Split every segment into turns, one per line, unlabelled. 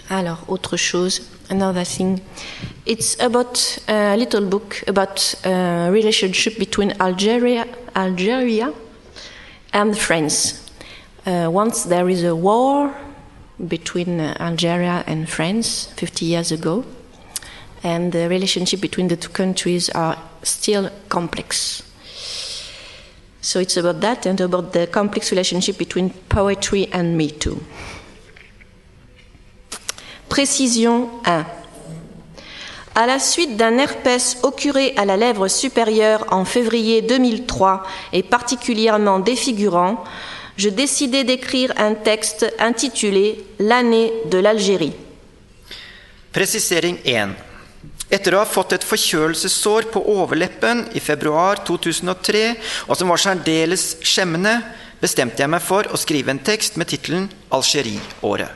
Alors, autre chose, another thing. It's about a little book about a relationship between Algeria and France. Once there is a war between Algeria and France 50 years ago, and the relationship between the two countries are still complex. So it's about that and about the complex relationship between poetry and me too. Précision 1. À la suite d'un herpès occurré à la lèvre supérieure en février 2003 et particulièrement défigurant, je décidai d'écrire un texte intitulé « L'année de l'Algérie ».
Presisering 1. Etter å ha fått et forkjølelsessår på overleppen i februar 2003, og som var særdeles skjemmende, bestemte jeg meg for å skrive en tekst med titelen Algerie-året.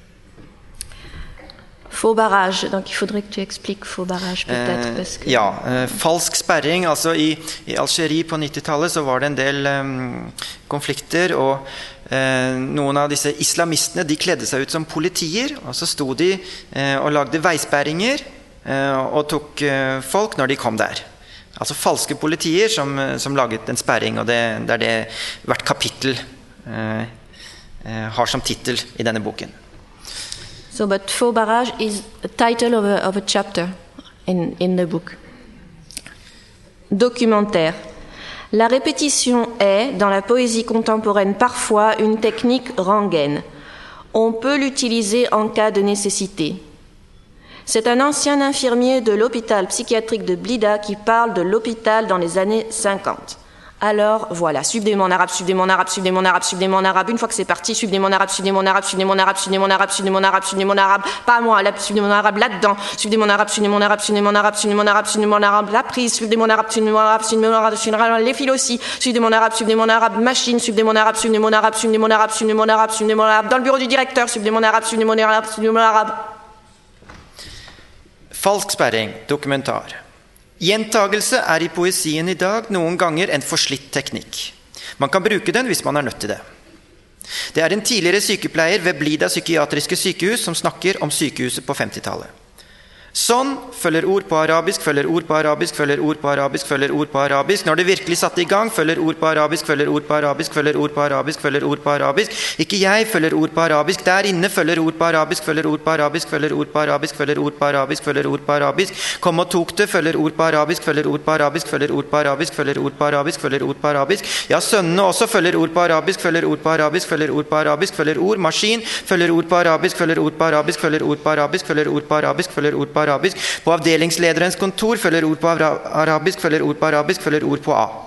Faux barrage, donc il faudrait que tu expliques faux barrage peut-être. Parce que...
Ja, falsk sperring. Altså i Algerie på 90-tallet så var det en del konflikter, og noen av disse islamistene de kledde seg ut som politier, og så sto de og lagde veisperringer og tok folk når de kom der. Altså falske politier som laget en sperring, og det er det hvert kapittel har som titel i denne boken.
So, but faux barrage is a title of a chapter in the book. Documentaire. La répétition est, dans la poésie contemporaine, parfois une technique rengaine. On peut l'utiliser en cas de nécessité. C'est un ancien infirmier de l'hôpital psychiatrique de Blida qui parle de l'hôpital dans les années 50. Alors voilà, suivez mon arabe, suivez mon arabe, suivez mon arabe, suivez mon arabe. Une fois que c'est parti, suivez mon arabe, suivez mon arabe, suivez mon arabe, suivez mon arabe, suivez mon arabe, suivez mon arabe. Pas moi, là, suivez mon arabe là-dedans. Suivez mon arabe, suivez mon arabe, suivez mon arabe, suivez mon arabe, suivez mon arabe, la prise. Suivez mon arabe, suivez mon arabe, suivez mon arabe, suivez mon arabe, les fils aussi. Suivez mon arabe, machine. Suivez mon arabe, suivez mon arabe, suivez mon arabe, suivez mon arabe, suivez mon arabe. Dans le bureau du directeur, suivez mon arabe, suivez mon arabe, suivez mon arabe.
Falsk sperring, dokumentar. Gjentagelse i poesien i dag noen ganger en forslitt teknikk. Man kan bruke den hvis man nødt til det. Det en tidligere sykepleier ved Blida psykiatriske sykehus som snakker om sykehuset på 50-tallet. Sånn følger ord på arabisk, følger ord på arabisk, følger ord på arabisk, følger ord på arabisk. Når det virkelig satte i gang, følger ord på arabisk, følger ord på arabisk, følger ord på arabisk, følger ord på arabisk. Ikke jeg følger ord på arabisk. Der inne følger ord på arabisk, følger ord på arabisk, følger ord på arabisk, følger ord på arabisk, følger ord på arabisk. Kom og tok det, følger ord på arabisk, følger ord på arabisk, følger ord på arabisk, følger ord på arabisk, følger ord på arabisk. Ja, sønnene også følger ord på arabisk, følger ord på arabisk, følger ord på arabisk, følger ord maskin, følger ord på arabisk, følger ord på arabisk, følger ord på arabisk, følger ord på arabisk, følger ord på arabisk. På avdelingslederens kontor følger ord på arabisk, følger ord på arabisk, følger ord på A.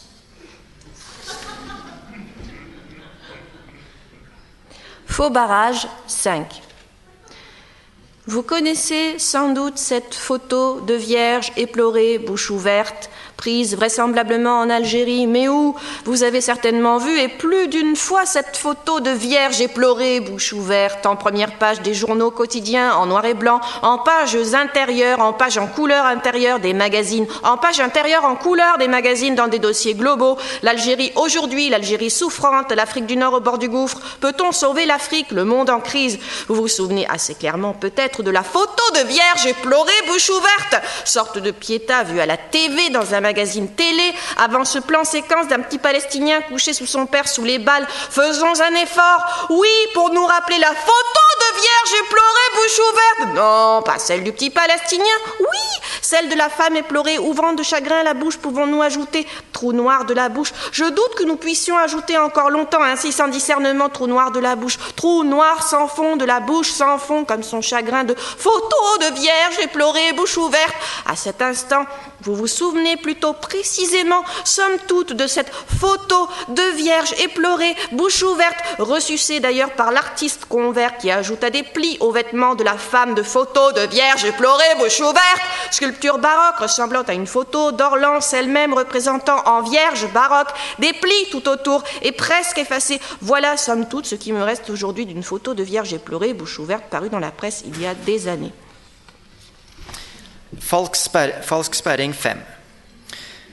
Faux barrage 5. Vous connaissez sans doute cette photo de vierge éplorée, bouche ouverte, prise vraisemblablement en Algérie, mais où vous avez certainement vu, et plus d'une fois, cette photo de vierge éplorée, bouche ouverte, en première page des journaux quotidiens, en noir et blanc, en pages intérieures, en pages en couleur intérieure des magazines, en pages intérieures en couleur des magazines dans des dossiers globaux. L'Algérie aujourd'hui, l'Algérie souffrante, l'Afrique du Nord au bord du gouffre. Peut-on sauver l'Afrique, le monde en crise? Vous vous souvenez assez clairement peut-être de la photo de vierge éplorée, bouche ouverte, sorte de Pietà vue à la TV dans un magazine télé, avant ce plan séquence d'un petit Palestinien couché sous son père sous les balles. Faisons un effort, oui, pour nous rappeler la photo de vierge éplorée, bouche ouverte. Non, pas celle du petit Palestinien, oui, celle de la femme éplorée, ouvrant de chagrin la bouche. Pouvons-nous ajouter trou noir de la bouche? Je doute que nous puissions ajouter encore longtemps ainsi sans discernement trou noir de la bouche, trou noir sans fond de la bouche sans fond, comme son chagrin de photo de vierge éplorée, bouche ouverte. À cet instant, vous vous souvenez plutôt précisément, somme toute, de cette photo de vierge éplorée, bouche ouverte, ressucée d'ailleurs par l'artiste Convert qui ajouta des plis aux vêtements de la femme de photo de vierge éplorée, bouche ouverte. Sculpture baroque ressemblant à une photo d'Orlance elle-même représentant en vierge baroque, des plis tout autour et presque effacés. Voilà, somme toute, ce qui me reste aujourd'hui d'une photo de vierge éplorée, bouche ouverte, parue dans la presse il y a des années. Falsk
sperring 5.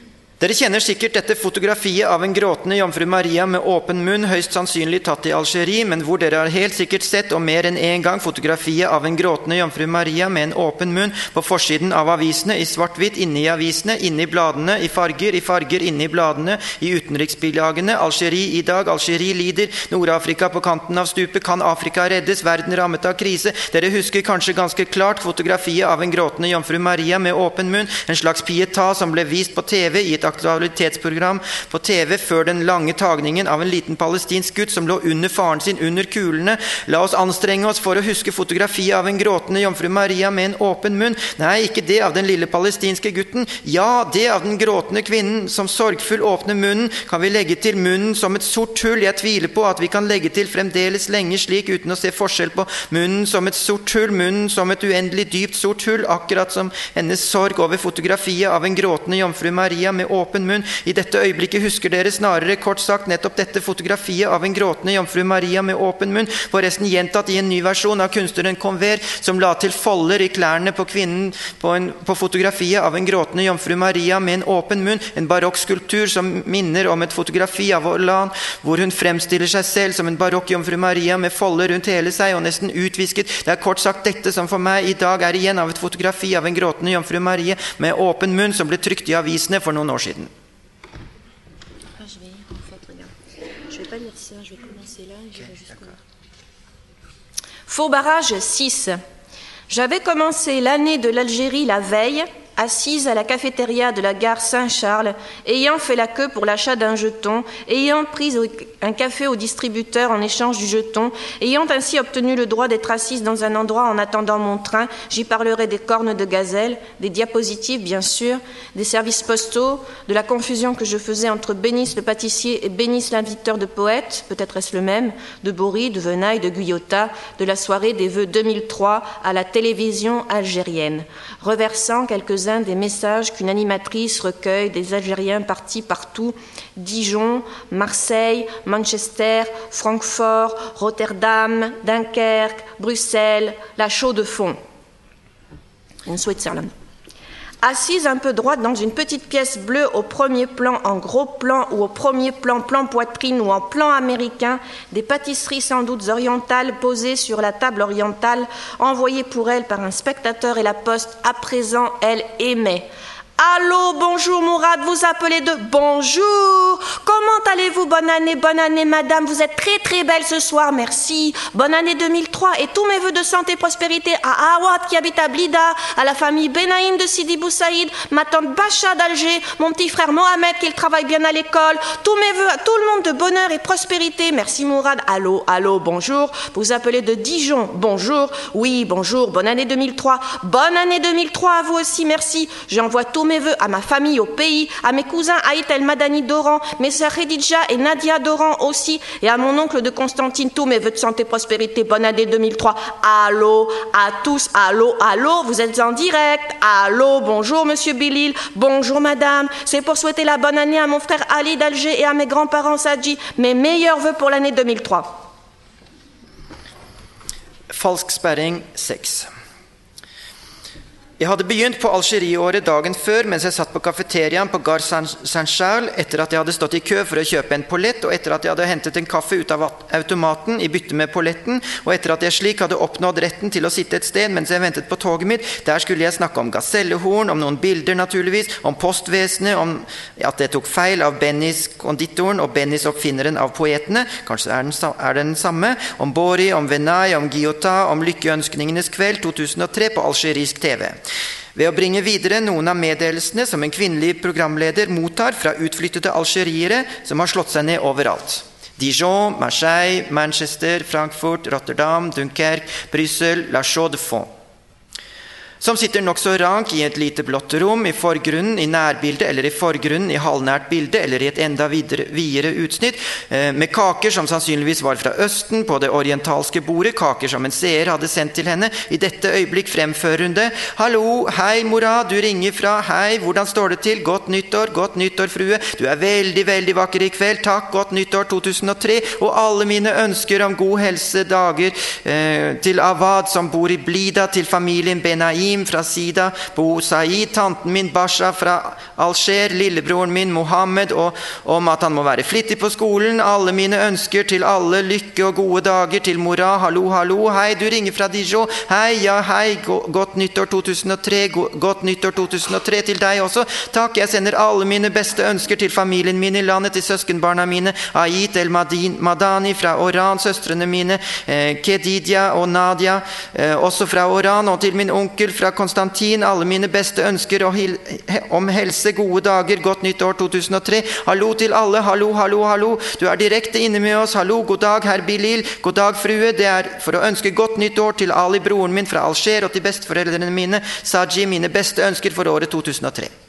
Dere kjenner sikkert dette fotografiet av en gråtende jomfru Maria med åpen munn, høyst sannsynlig tatt i Algerie, men hvor dere har helt sikkert sett og mer enn en gang fotografiet av en gråtende jomfru Maria med en åpen munn på forsiden av avisene, i svart-hvitt, inne i avisene, inne i bladene, i farger, inne i bladene, i utenriksbilagene, Algerie i dag, Algerie lider, Nord-Afrika på kanten av stupet, kan Afrika reddes, verden rammet av krise. Dere husker kanskje ganske klart fotografiet av en gråtende jomfru Maria med åpen munn, en slags pietà som ble vist på TV i et aktualitetsprogram på TV før den lange tagningen av en liten palestinsk gutt som lå under faren sin under kulene. La oss anstrenge oss for å huske fotografiet av en gråtende jomfru Maria med en åpen munn. Nei, ikke det av den lille palestinske gutten. Ja, det av den gråtende kvinnen som sorgfull åpner munnen. Kan vi legge til munnen som et sort hull? Jeg tviler på at vi kan legge til fremdeles lenge slik uten å se forskjell på munnen som et sort hull, munnen som et uendelig dypt sort hull, akkurat som hennes sorg over fotografiet av en gråtende jomfru Maria med åpen munn. I dette øyeblikket husker dere snarere kort sagt nettopp dette fotografiet av en gråtende jomfru Maria med åpen munn, forresten gjentatt i en ny versjon av kunstneren Conver, som la til folder i klærne på kvinnen på fotografiet av en gråtende jomfru Maria med en åpen munn, en barokk skulptur som minner om et fotografi av Hollande, hvor hun fremstiller seg selv som en barokk jomfru Maria med folder rundt hele seg og nesten utvisket. Det er kort sagt dette som for meg i dag er igjen av et fotografi av en gråtende jomfru Maria med åpen munn som ble trykt i avisene for noen år siden.
Faux barrage 6. J'avais commencé l'année de l'Algérie la veille, assise à la cafétéria de la gare Saint-Charles, ayant fait la queue pour l'achat d'un jeton, ayant pris un café au distributeur en échange du jeton, ayant ainsi obtenu le droit d'être assise dans un endroit en attendant mon train. J'y parlerai des cornes de gazelle, des diapositives bien sûr, des services postaux, de la confusion que je faisais entre Bénis le pâtissier et Bénis l'inviteur de poètes, peut-être est-ce le même, de Bory, de Venaille, de Guyota, de la soirée des vœux 2003 à la télévision algérienne, reversant quelques-uns des messages qu'une animatrice recueille des Algériens partis partout, Dijon, Marseille, Manchester, Francfort, Rotterdam, Dunkerque, Bruxelles, la Chaux-de-Fonds, in Switzerland. Assise un peu droite dans une petite pièce bleue au premier plan, en gros plan ou au premier plan, plan poitrine ou en plan américain, des pâtisseries sans doute orientales posées sur la table orientale, envoyées pour elle par un spectateur et la poste. À présent, elle aimait. Allô, bonjour Mourad, vous appelez de bonjour. Comment allez-vous? Bonne année madame, vous êtes très très belle ce soir, merci. Bonne année 2003 et tous mes vœux de santé et prospérité à Awad qui habite à Blida, à la famille Benaïm de Sidi Boussaïd, ma tante Bacha d'Alger, mon petit frère Mohamed qui travaille bien à l'école, tous mes vœux à tout le monde de bonheur et prospérité, merci Mourad. Allô, bonjour, vous appelez de Dijon, bonjour, oui bonjour, bonne année 2003, bonne année 2003 à vous aussi, merci. J'envoie tous mes vœux à ma famille au pays, à mes cousins Aït El Madani d'Oran, mes sœurs Khadija et Nadia d'Oran aussi, et à mon oncle de Constantine, tous mes vœux de santé, prospérité, bonne année 2003. Allô, à tous, allô, vous êtes en direct. Allô, bonjour monsieur Bilil, bonjour madame, c'est pour souhaiter la bonne année à mon frère Ali d'Alger et à mes grands-parents Sadji, mes meilleurs vœux pour l'année 2003.
Falsk sperring 6. Jeg hadde begynt på Algerie-året dagen før mens jeg satt på kafeteriaen på Gare Saint-Charles etter at jeg hadde stått i kø for å kjøpe en pollett, og etter at jeg hadde hentet en kaffe ut av automaten i bytte med polletten, og etter at jeg slik hadde oppnådd retten til å sitte et sted mens jeg ventet på toget mitt. Der skulle jeg snakke om gasellehorn, om noen bilder naturligvis, om postvesenet, om at jeg tok feil av Bennis konditoren og Bennis oppfinneren av poetene, kanskje er den samme, om Bory, om Venaille, om Guyota, om lykkeønskningenes kveld 2003 på algerisk TV. Ved å bringe videre noen av meddelelsene som en kvinnelig programleder mottar fra utflyttede algeriere som har slått seg ned overalt. Dijon, Marseille, Manchester, Frankfurt, Rotterdam, Dunkerque, Bruxelles, la Chaux-de-Fonds. Som sitter nok så rank i et lite blått rom i forgrunnen, i nærbildet, eller i forgrunnen, i halvnært bilde, eller i et enda videre utsnitt, med kaker som sannsynligvis var fra Østen, på det orientalske bordet, kaker som en seer hadde sendt til henne. I dette øyeblikk fremfører hun det. Hallo, hei Morad, du ringer fra, hei, hvordan står det til? Godt nyttår, frue. Du er veldig, veldig vakker i kveld, takk, godt nyttår 2003, og alle mine ønsker om god helse dager til Awad som bor i Blida, til familien Benaïm, Naim fra Sida, Bo Said, tanten min Basha fra Alger, lillebroren min Mohammed, og om at han må være flittig på skolen. Alle mine ønsker til alle, lykke og gode dager til Mora. Hallo, hallo, hei, du ringer fra Dijon. Hei, ja, hei, godt nyttår 2003, godt nyttår 2003 til deg også. Takk, jeg sender alle mine beste ønsker til familien min i landet, til søskenbarna mine, Ait El Madani fra Oran, søstrene mine, Kedidia og Nadia, også fra Oran, og til min onkel fra Konstantin, alle mine beste ønsker om helse, gode dager, godt nyttår 2003. Hallo til alle, hallo, hallo, hallo. Du er direkte inne med oss. Hallo, god dag, herr Bilil. God dag, frue. Det er for å ønske godt nyttår til Ali, broren min fra Alger, og til besteforeldrene mine, Saji, mine beste ønsker for året 2003.